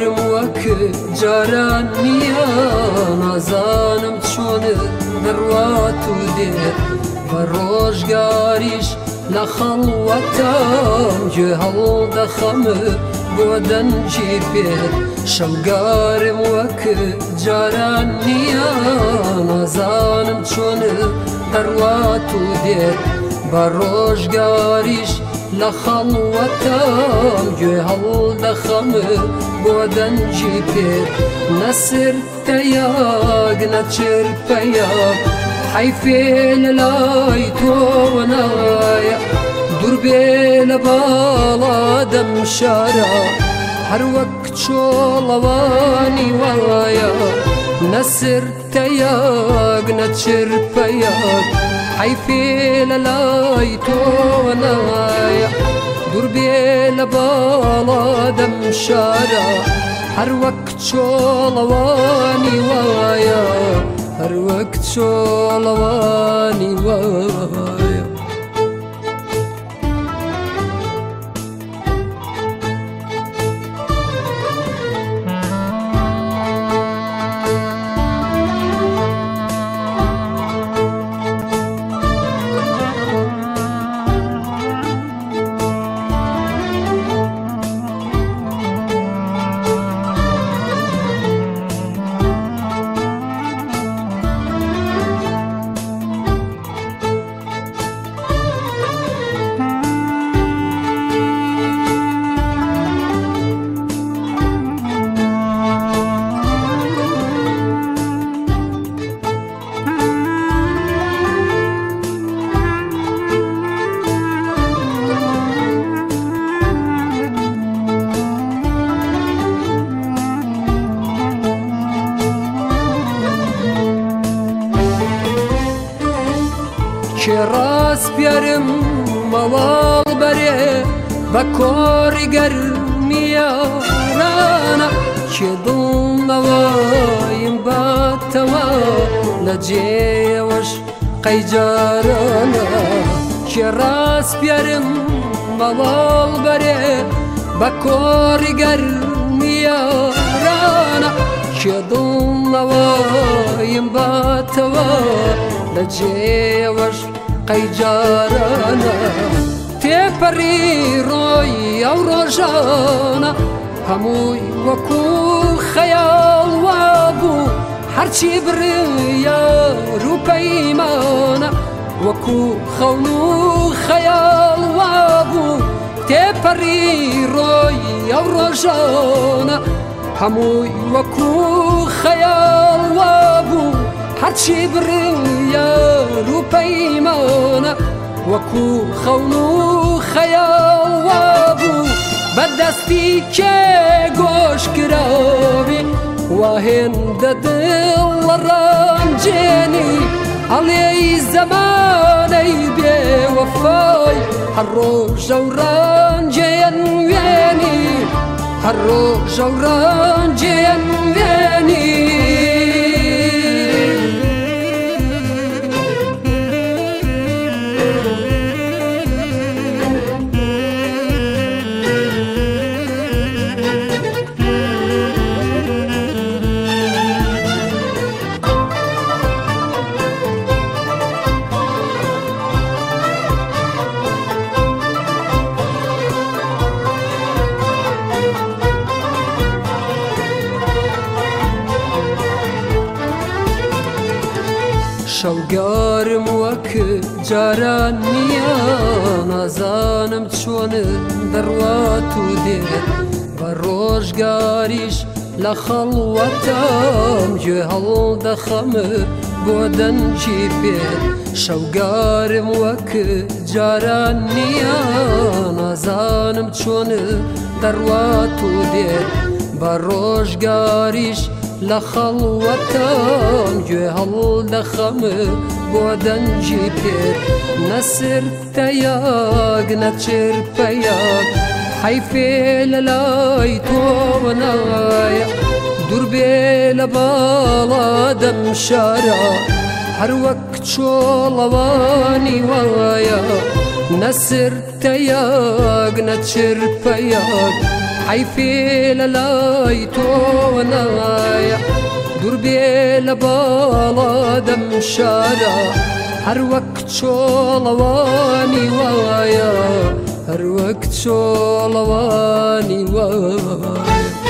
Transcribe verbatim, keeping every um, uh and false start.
شەوگارم وەک جاران نییە نازانم چۆنت دەڕوات و دێت بە ڕۆژگاریش لە خەڵوەتام گوێ هەڵدەخەمە بۆ دەنجی پێت شەوگارم وەک جاران نییە نازانم چۆنت دەڕوات و دێت بە ڕۆژگاریش لە خەڵوەتام گوێ هەڵدەخەمە بۆ دەنجی پێت نەسرتەیەک نەچرپەیەک حەیفێ لە لای تۆ نایە دوور بێ لە باڵا دەم شارە هەر وەک چۆڵەوانی وایە نەسرتەیەک نەچرپەیەک حەیفێ لە لای تۆ نایە دوور بێ لە باڵا دەم شارە هەر وەک چۆڵەوانی وایە هەر وەک چۆڵەوانی وایە کێ ڕاست بیارم مەواڵ بەرێ بە کۆڕی گەرمیارانە کێ دڵنەوەیم باتەوە لە جێوەش قەیجارانە کێ ڕاست بیارم مەواڵ بەرێ بە کۆڕی گەرمیارانە کێ دڵنەوەیم باتەوە لە جێوەش قەیجارانە تێپەڕی ڕۆی ئەو ڕۆژانە هەمووی وەکو خەیاڵ وابوو هەرچی بڕیار و پەیمانە وەکو خەون و خەیاڵ وابوو تێپەڕی ڕۆی ئەو ڕۆژانە هەمووی وەکو خەیاڵ وابوو هەرچی بڕیار و پەیمانە وەکو خەون و خەیاڵ وابوو بەدەستی کێ گۆشکراوی وا هێندە دڵ لە ڕانجێنی هەڵێی زەمانەی بێوەفای هەر ڕۆژە و ڕانجێیان وێنی هەر ڕۆژە و ڕانجێیان وێنی شەوگارم وەک جاران نییە نازانم چۆنت دەڕوات و دێت بە ڕۆژگاریش لە خەڵوەتام گوێ هەڵدەخەمە بۆ دەنجی پێت شەوگارم وەک جاران نییە نازانم چۆنت دەڕوات و دێت بە ڕۆژگاریش لە خەڵوەتام گوێ هەڵدەخەمە بۆ دەنجی پێت نەسرتەیەک نەچرپەیەک حەیفێ لە لای تۆ نایە دوور بێ لە باڵا دەم شارە هەر وەک چۆڵەوانی وایە نەسرتەیەک نەچرپەیەک حيفي للاي تونايا دور بيلا بالا دم شارع هر وقت شولواني وايا هر وقت شولواني وايا